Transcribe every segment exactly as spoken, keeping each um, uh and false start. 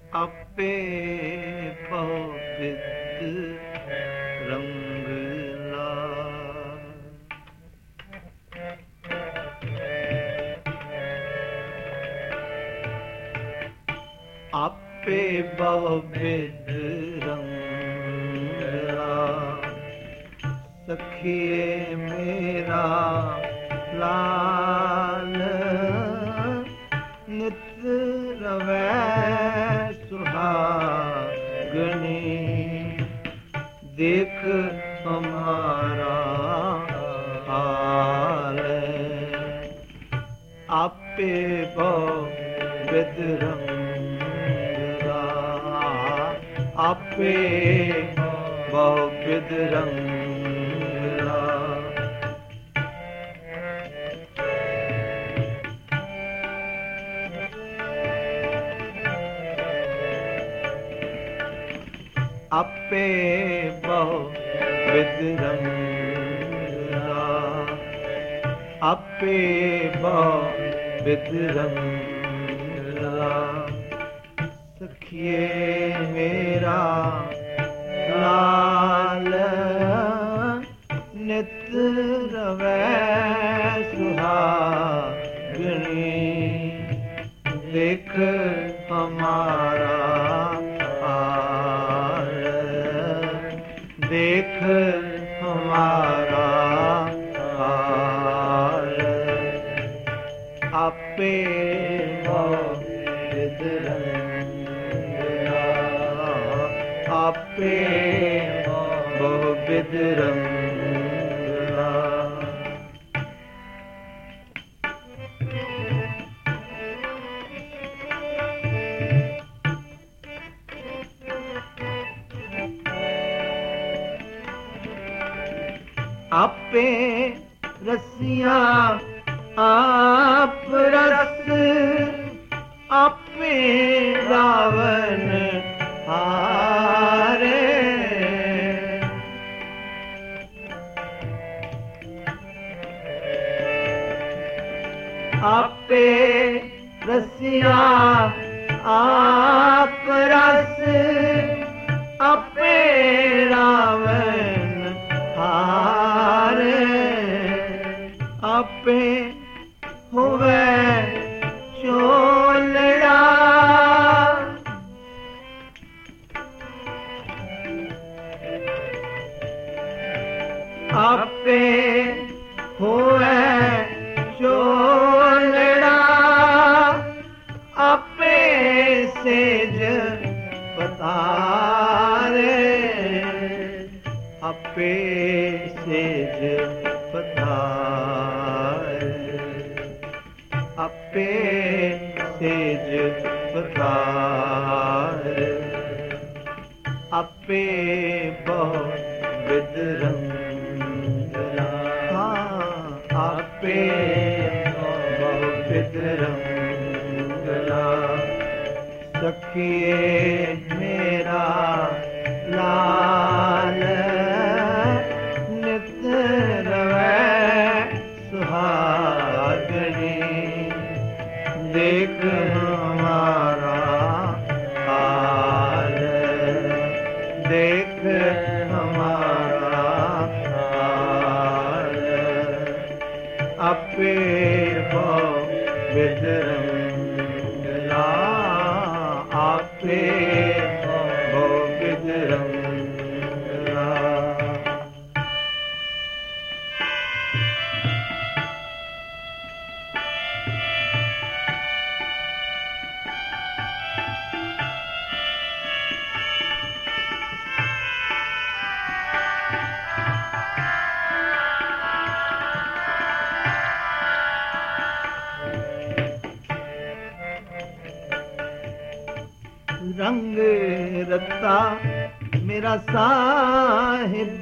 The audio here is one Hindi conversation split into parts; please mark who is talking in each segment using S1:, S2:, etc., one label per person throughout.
S1: आपे बहुविध रंग लाल, आपे बहुविध रंग लाल, सखिए मेरा लाल नित रवै सुहागनी, देख हमारा हाल। आपे बहुविध रंग लाल, आपे बहुविध रंग लाल, आपे बहुविध रंग लाल, आपे बहुविध रंग लाल, सखिए मेरा लाल नित रवै सुहागनी, देख हमारा देख हमारा हाल। आपे बहुविध रंग लाल, आपे बहुविध रंग लाल, आपे रसिया आप रस, आपे रावण हारे, आपे रसिया आप रस, आपे रावण हारे, आपे होवे चोलड़ा, आपे होवे चोलड़ा, आपे सेज पतारे, आपे सेज पतारे, आपे सेज पतारे, आपे बहुविध रंग लाल, आपे बहुविध रंग लाल, सखिए मेरा लाल नित रवै सुहागनी, देख हमारा हाल, देख हमारा हाल। आपे बहुविध रंग लाल, आपे बहुविध रंग लाल, रंग रता मेरा साहिब,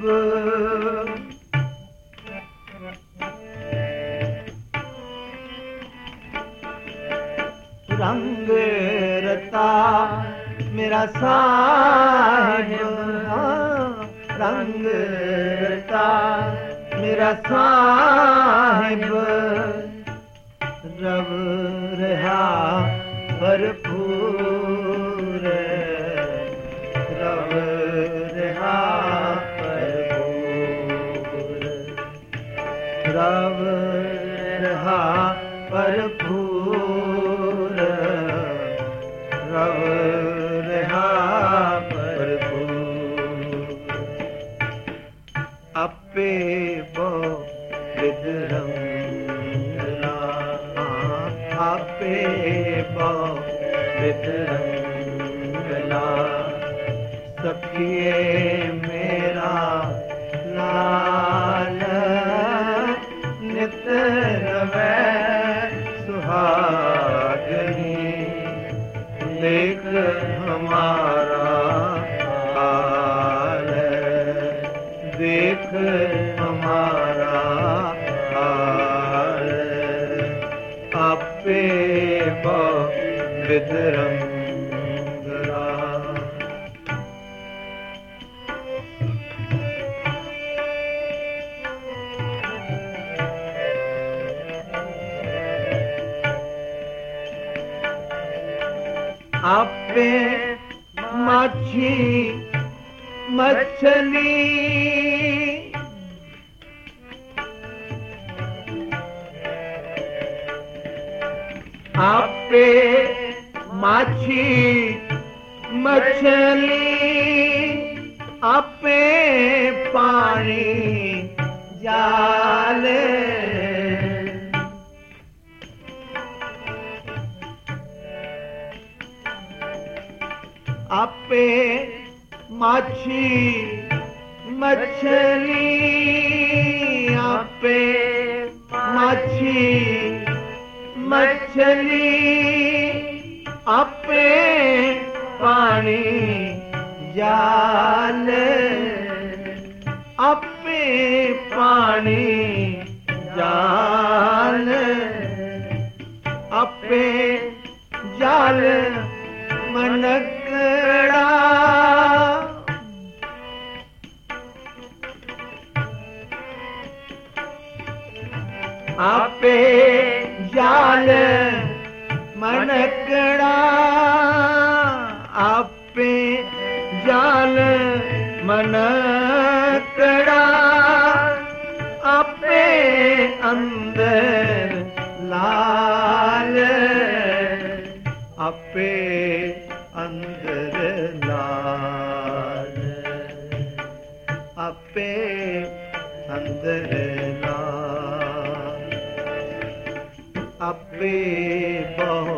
S1: रंग रता मेरा साहिब, रंग रता मेरा साहिब, रव रहा भरपूर रहा भरपूर रव रहा भरपूर आपे बो विदरंगला आपे बो विदरंगला सखिए मेरा लाल नित रवै सुहागनी देख हमारा हाल देख हमारा हाल आपे बो विदरंगला आपे माछी मछली आपे माछी मछली आपे पानी जाल आपे माछी मछली आपे माछी मछली आपे पानी जाल आपे पानी जाल आपे जाल मनकड़ा आपे जाल मनकड़ा आपे जाल मनकड़ा आपे अंदर लाल आपे अंदर लाल आपे अंदर लाल आपे बहु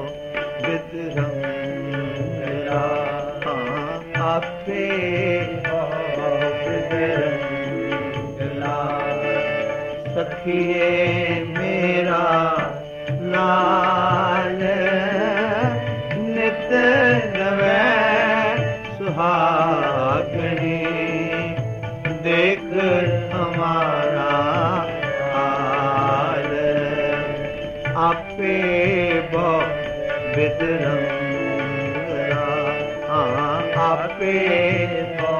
S1: विदरंगला आपे बहु विदरंगला सखिए मेरा लाल नित रवै सुहागनी देख हमारा हाल आपे बो विदरंगला आपे बो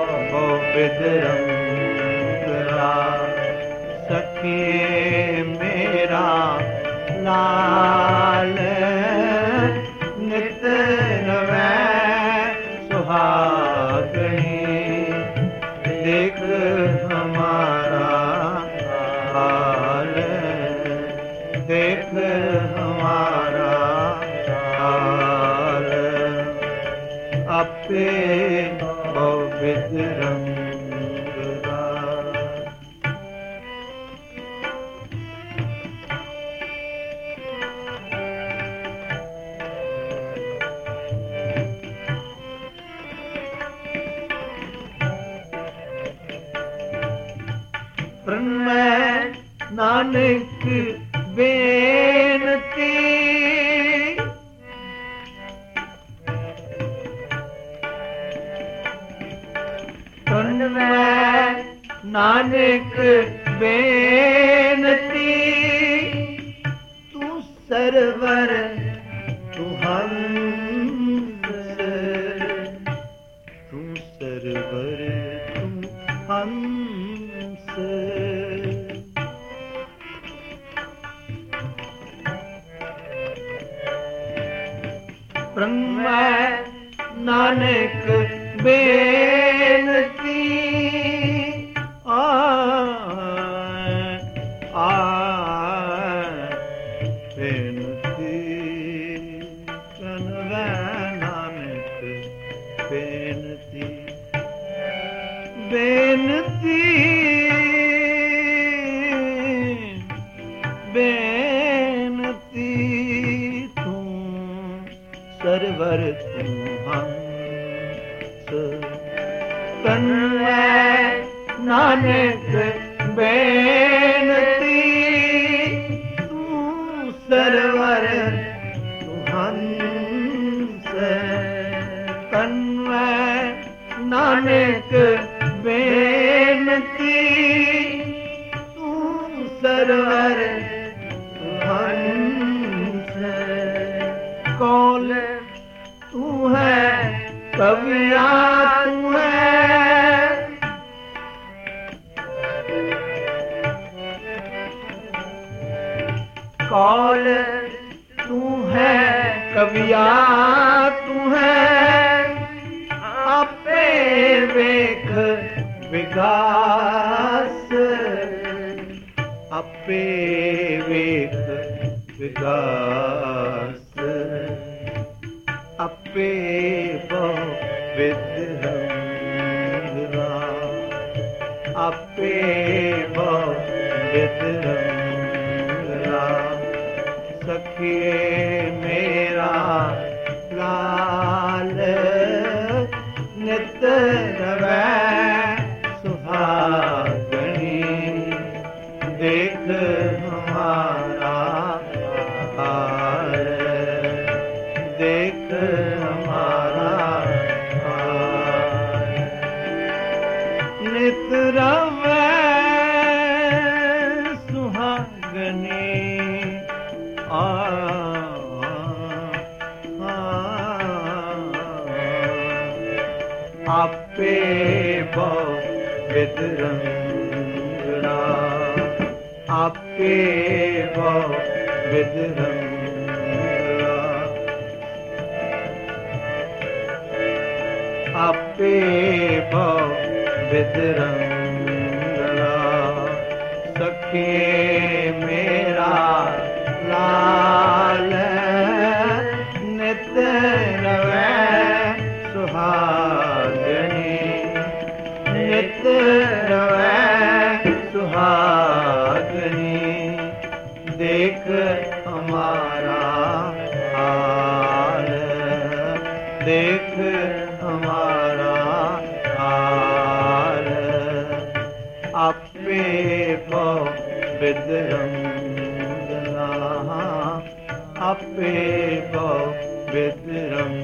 S1: विदरंगला सखिए मेरा लाल नित रवै सुहागनी देख हमारा हाल देख हमारा हाल आपे बो विदरंगला प्रणमय नानक बेनती प्रणमय नानक बेनती तू सरवर तू हंस तू सरवर तू हंस प्रणमय नानक बेनती आ आ सरवर तू हंस कन्हैया नानक बेनती तू सरवर तू हंस कन्हैया नानक बेनती तू सरवर तू हंस कौल तू है कविया तू है कौल तू है कविया तू है आपे वेख विकास आपे वेख विकास आपे विद्रंगरा आपे विद्रंगरा सखिए मेरा लाल नित रवै सुहागनी देख हमारा हार देख हमारा हार नित रवै सुहागनी आ आपे विद्रंगरा आपे विद्रंगरा आपे विद्रंगरा सखिए मेरा लाल नित रवै सुहागनी नित रवै सुहागनी देख हमारा हाल देख हमारा हाल आपे विद्रंगना आपे विद्रंग